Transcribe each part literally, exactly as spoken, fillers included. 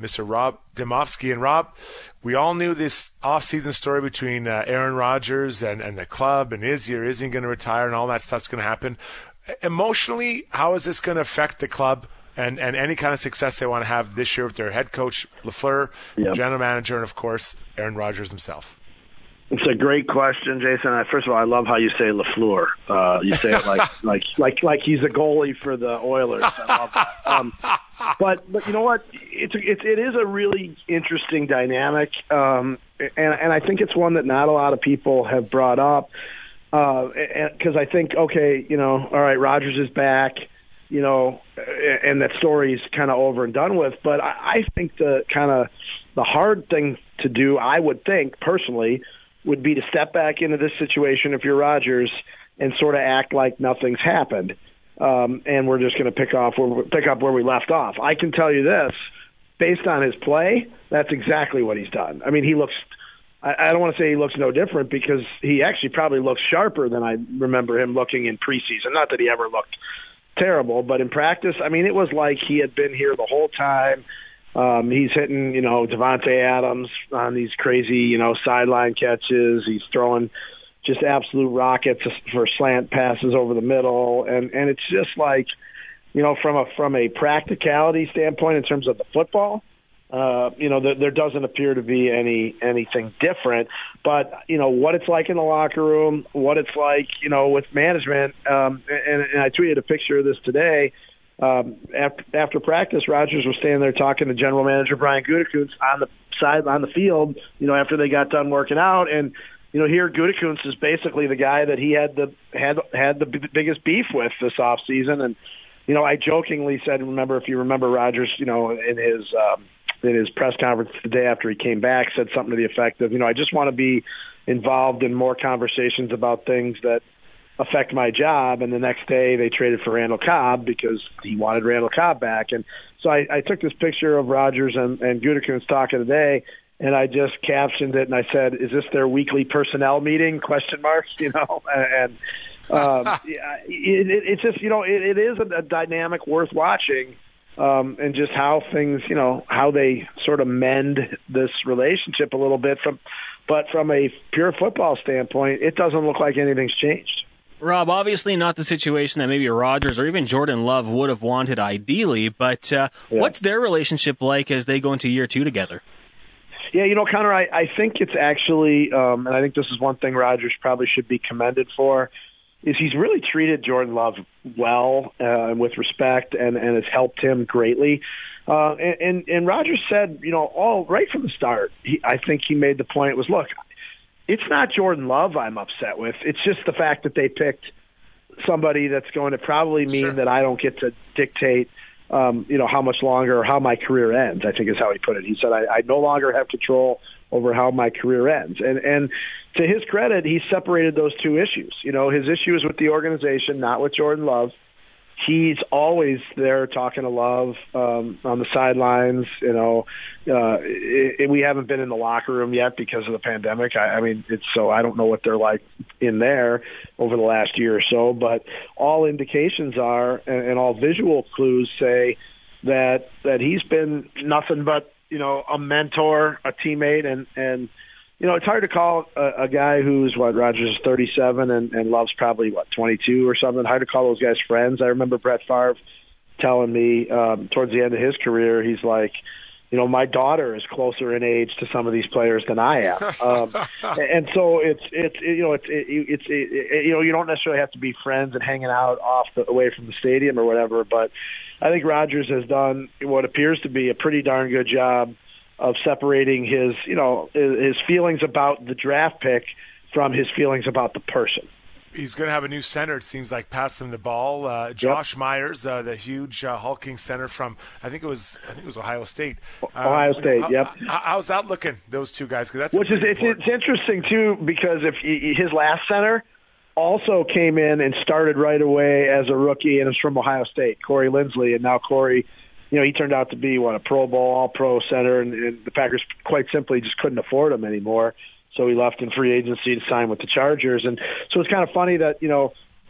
Mister Rob Demovsky. And Rob, we all knew this off-season story between uh, Aaron Rodgers and, and the club, and is he or isn't going to retire, and all that stuff's going to happen. Emotionally, how is this going to affect the club and, and any kind of success they want to have this year with their head coach, LaFleur, yep. general manager, and, of course, Aaron Rodgers himself? It's a great question, Jason. First of all, I love how you say LaFleur. Uh, you say it like like like like he's a goalie for the Oilers. I love that. Um, but but you know what? It's a, it's it is a really interesting dynamic, um, and and I think it's one that not a lot of people have brought up. Because uh, I think, okay, you know, all right, Rodgers is back, you know, and that story's kind of over and done with. But I, I think the kind of the hard thing to do, I would think personally, would be to step back into this situation if you're Rodgers and sort of act like nothing's happened, um, and we're just going to pick off where, pick up where we left off. I can tell you this, based on his play, that's exactly what he's done. I mean, he looks – I don't want to say he looks no different because he actually probably looks sharper than I remember him looking in preseason. Not that he ever looked terrible, but in practice, I mean, it was like he had been here the whole time. Um, he's hitting, you know, Devontae Adams on these crazy, you know, sideline catches. He's throwing just absolute rockets for slant passes over the middle, and and it's just like, you know, from a from a practicality standpoint in terms of the football, uh, you know, there, there doesn't appear to be any anything different. But you know what it's like in the locker room, what it's like, you know, with management, um, and, and I tweeted a picture of this today. Um, after, after practice, Rodgers was standing there talking to general manager Brian Gutekunst on the side on the field, you know, after they got done working out. And, you know, here Gutekunst is basically the guy that he had the had had the b- biggest beef with this offseason. And, you know, I jokingly said, remember, if you remember Rodgers, you know, in his um, in his press conference the day after he came back, said something to the effect of, you know, I just want to be involved in more conversations about things that affect my job. And the next day they traded for Randall Cobb because he wanted Randall Cobb back. And so I, I took this picture of Rodgers and, and Gutekunst talking today, and I just captioned it and I said, "Is this their weekly personnel meeting?" Question marks, you know. And um, yeah, it, it, it's just, you know, it, it is a, a dynamic worth watching, um, and just how things, you know, how they sort of mend this relationship a little bit. From, but from a pure football standpoint, it doesn't look like anything's changed. Rob, obviously not the situation that maybe Rodgers or even Jordan Love would have wanted ideally, but uh, yeah. what's their relationship like as they go into year two together? Yeah, you know, Connor, I, I think it's actually, um, and I think this is one thing Rodgers probably should be commended for, is he's really treated Jordan Love well and uh, with respect, and, and has helped him greatly. Uh, and, and, and Rodgers said, you know, all right from the start, he, I think he made the point was, look, it's not Jordan Love I'm upset with. It's just the fact that they picked somebody that's going to probably mean sure. that I don't get to dictate, um, you know, how much longer or how my career ends, I think is how he put it. He said, I, I no longer have control over how my career ends. And, and to his credit, he separated those two issues. You know, his issue is with the organization, not with Jordan Love. He's always there talking to Love um, on the sidelines. You know, uh, it, it, we haven't been in the locker room yet because of the pandemic. I, I mean, it's so I don't know what they're like in there over the last year or so. But all indications are, and, and all visual clues say that that he's been nothing but, you know, a mentor, a teammate, and and. You know, it's hard to call a, a guy who's, what, Rodgers is thirty-seven and, and Love's probably, what, twenty-two or something. Hard to call those guys friends. I remember Brett Favre telling me um, towards the end of his career, he's like, you know, my daughter is closer in age to some of these players than I am. Um, and so it's, it's it, you know, it's, it, it's it, it, you know, you don't necessarily have to be friends and hanging out off the, away from the stadium or whatever, but I think Rodgers has done what appears to be a pretty darn good job of separating his, you know, his feelings about the draft pick from his feelings about the person. He's going to have a new center, it seems like, pass him the ball. Uh, Josh yep. Myers, uh, the huge uh, hulking center from, I think it was, I think it was Ohio State. Ohio um, State, how, yep. How, how's that looking? Those two guys, because that's which is it's, it's interesting too, because if he, his last center also came in and started right away as a rookie and is from Ohio State, Corey Linsley, and now Corey. You know, he turned out to be, what, a Pro Bowl, all-pro center, and, and the Packers quite simply just couldn't afford him anymore. So he left in free agency to sign with the Chargers. And so it's kind of funny that, you know,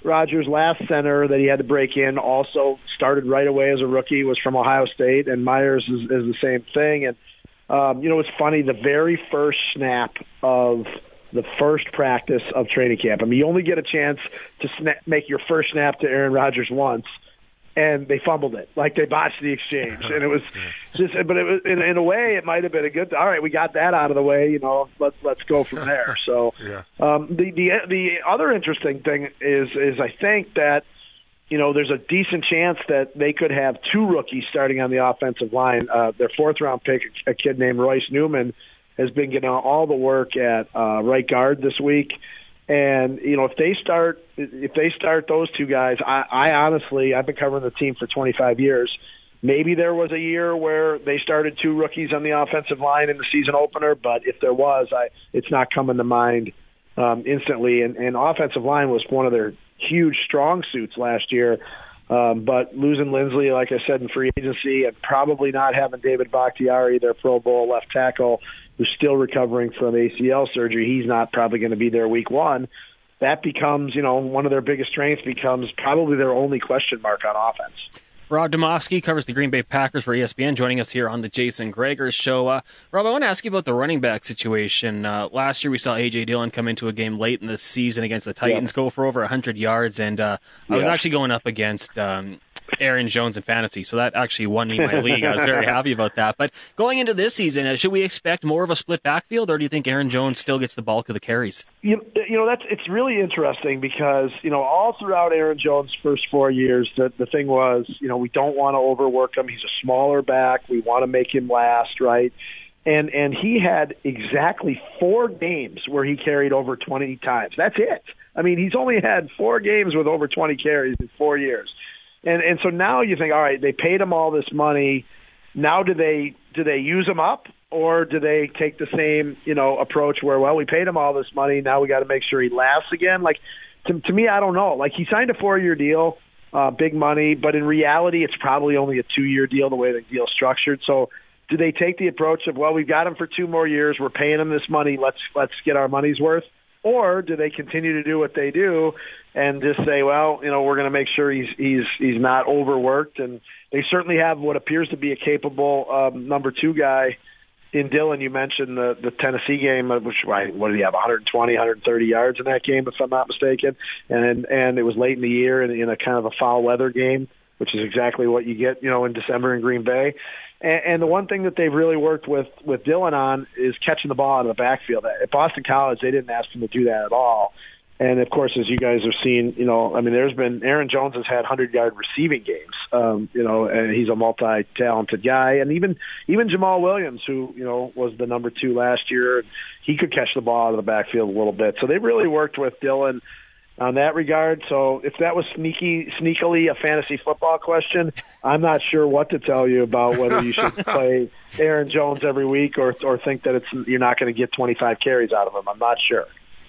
Rodgers' last center that he had to break in also started right away as a rookie, was from Ohio State, and Myers is, is the same thing. And, um, you know, it's funny, the very first snap of the first practice of training camp, I mean, you only get a chance to sna- make your first snap to Aaron Rodgers once, and they fumbled it, like they botched the exchange. And it was just, but it was, in, in a way, it might have been a good, all right, we got that out of the way, you know, let's, let's go from there. So yeah. um, the, the, the other interesting thing is, is I think that, you know, there's a decent chance that they could have two rookies starting on the offensive line. Uh, their fourth round pick, a kid named Royce Newman, has been getting all the work at uh, right guard this week. And, you know, if they start, if they start those two guys, I, I honestly, I've been covering the team for twenty-five years. Maybe there was a year where they started two rookies on the offensive line in the season opener, but if there was, I, it's not coming to mind um, instantly. And, and offensive line was one of their huge strong suits last year. Um, but losing Lindsley, like I said, in free agency, and probably not having David Bakhtiari, their Pro Bowl left tackle, who's still recovering from A C L surgery, he's not probably going to be there week one. That becomes, you know, one of their biggest strengths becomes probably their only question mark on offense. Rob Demovsky covers the Green Bay Packers for E S P N, joining us here on the Jason Gregor Show. Uh, Rob, I want to ask you about the running back situation. Uh, last year we saw A J. Dillon come into a game late in the season against the Titans, yep. go for over one hundred yards, and uh, I was yeah. actually going up against um, Aaron Jones in fantasy, so that actually won me my league. I was very happy about that. But going into this season, uh, should we expect more of a split backfield, or do you think Aaron Jones still gets the bulk of the carries? You, you know, that's it's really interesting because, you know, all throughout Aaron Jones' first four years, the, the thing was, you know, we don't want to overwork him. He's a smaller back. We want to make him last, right? And and he had exactly four games where he carried over twenty times. That's it. I mean, he's only had four games with over twenty carries in four years. And and so now you think, all right, they paid him all this money. Now do they do they use him up, or do they take the same, you know, approach where, well, we paid him all this money, now we got to make sure he lasts again? Like, to, to me, I don't know. Like, he signed a four-year deal, uh, big money, but in reality, it's probably only a two-year deal the way the deal's structured. So do they take the approach of, well, we've got him for two more years, we're paying him this money, let's let's get our money's worth? Or do they continue to do what they do and just say, well, you know, we're going to make sure he's he's he's not overworked? And they certainly have what appears to be a capable um, number two guy in Dillon. You mentioned the the Tennessee game, which what did he have, one hundred twenty, one hundred thirty yards in that game, if I'm not mistaken? And and it was late in the year in, in a kind of a foul weather game, which is exactly what you get, you know, in December in Green Bay. And, and the one thing that they've really worked with, with Dillon on is catching the ball out of the backfield. At Boston College, they didn't ask him to do that at all. And, of course, as you guys have seen, you know, I mean, there's been – Aaron Jones has had hundred-yard receiving games, um, you know, and he's a multi-talented guy. And even even Jamal Williams, who, you know, was the number two last year, he could catch the ball out of the backfield a little bit. So they've really worked with Dillon on that regard. So if that was sneaky, sneakily a fantasy football question, I'm not sure what to tell you about whether you should play Aaron Jones every week or or think that it's you're not going to get twenty-five carries out of him. I'm not sure.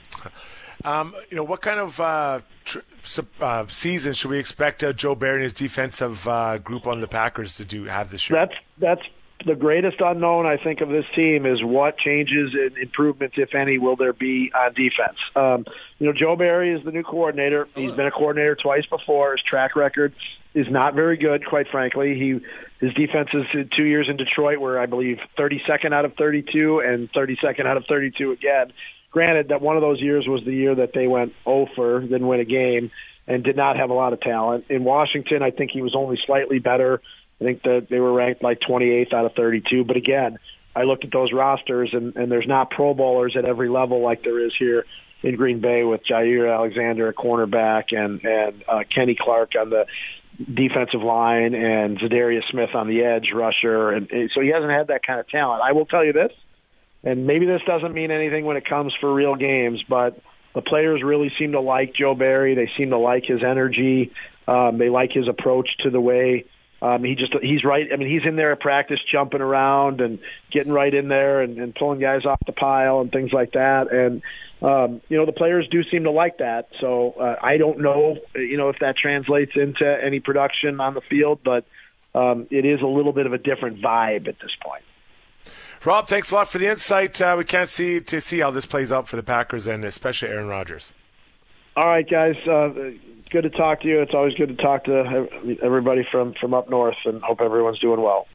Um, you know, what kind of uh, tr- uh, season should we expect uh, Joe Barry and his defensive uh, group on the Packers to do have this year? That's that's the greatest unknown, I think, of this team is what changes and improvements, if any, will there be on defense. Um, you know, Joe Barry is the new coordinator. He's been a coordinator twice before. His track record is not very good, quite frankly. He his defenses in two years in Detroit were, I believe, thirty-second out of thirty-two and thirty-second out of thirty-two again. Granted that one of those years was the year that they went oh for, didn't win a game, and did not have a lot of talent. In Washington, I think he was only slightly better. I think that they were ranked like twenty-eighth out of thirty-two. But again, I looked at those rosters, and, and there's not Pro Bowlers at every level like there is here in Green Bay with Jair Alexander, a cornerback, and, and uh, Kenny Clark on the defensive line, and Zadarius Smith on the edge rusher. And, and so he hasn't had that kind of talent. I will tell you this, and maybe this doesn't mean anything when it comes for real games, but the players really seem to like Joe Barry. They seem to like his energy. Um, they like his approach to the way Um, he just he's right. I mean, he's in there at practice, jumping around and getting right in there and, and pulling guys off the pile and things like that. And um, you know, the players do seem to like that. So uh, I don't know, you know, if that translates into any production on the field, but um, it is a little bit of a different vibe at this point. Rob, thanks a lot for the insight. Uh, we can't see to see how this plays out for the Packers and especially Aaron Rodgers. All right, guys. Uh, good to talk to you. It's always good to talk to everybody from, from up north, and hope everyone's doing well.